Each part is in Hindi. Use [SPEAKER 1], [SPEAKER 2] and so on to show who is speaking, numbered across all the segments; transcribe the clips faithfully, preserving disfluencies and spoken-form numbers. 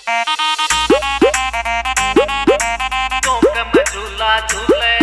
[SPEAKER 1] चौक में झूला झूले,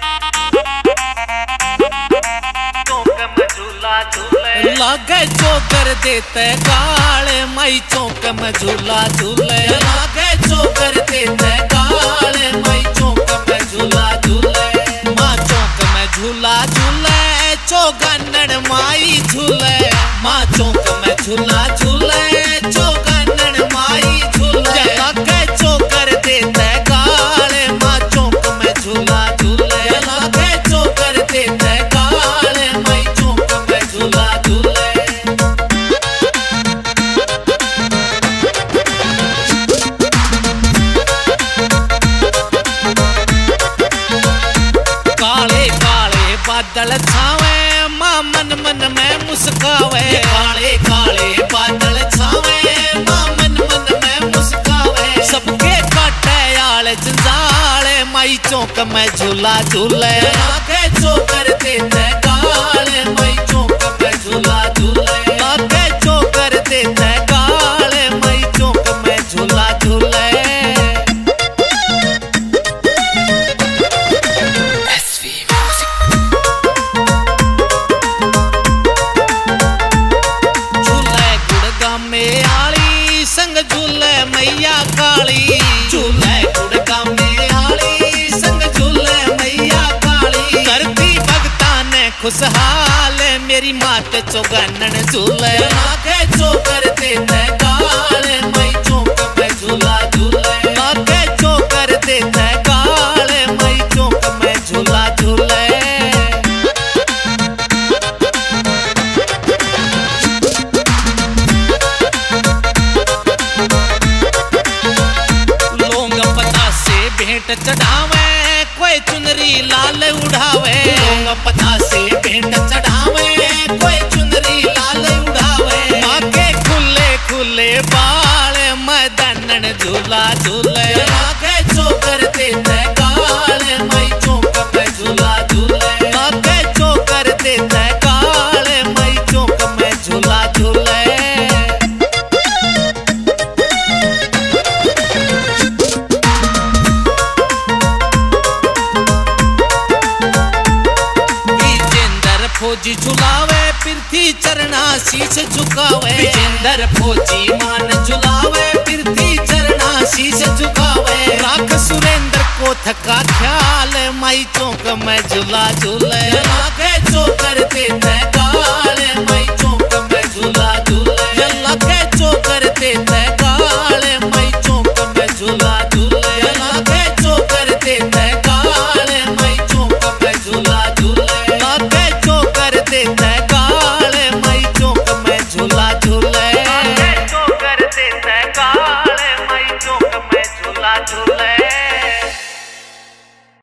[SPEAKER 1] चौक में झूला झूले,
[SPEAKER 2] लागे चोकर देते गाले माई चौक में झूला झूले, लागे चोकर देते गाले माई चौक में झूला झूले, माँ चौक में झूला झूले, चौगानन माई झूले, माँ चौक में झूला झूले, चौगानन माई झूले, लागे चोकर देते गाले माँ चौक में झूला झूले, लागे चोकर देते गाले माई चौक में झूला झूले। काले काले बादल छावे माँ मन मन में मुस्कावे, काले काले बादल छावे माँ मन मन में मुस्कावे, सबके काटे आले जंजाले माई चौक में झूला झूले, लागे चोकर देते गाले माई चौक में झूला झूले, लागे चोकर देते गाले माई चौक में झूला झूले। में आली संग झूले मैया काली, झूले गुड़गा में आली संग झूले मैया काली, करती भगता ने खुशहाल मेरी मात चौगानन झूले, लागे चोकर देते गाले मई चौक में झूला झूले, लागे चोकर देते गाले मई चौक में झूला झूले। भेंट चढ़ावे कोई चुनरी लाल उड़ावे, लोग पता से भेंट चढ़ावे कोई चुनरी लाल उड़ावे, माँ के खुले खुले बाल मदनन झूला झूले, लागे चोकर देते गाले मई चौक में झूला झूले, लागे चोकर देते गाले मई चौक में झूला झूले। फौजी झुलावे पृथ्वी चरना शीश झुकावे, विजेंद्र फौजी मान झुलावे पृथ्वी चरना शीश झुकावे, राख सुरेंद्र को थका ख्याल माई चौक में झूला झूले, लागे चोकर देते गाले माई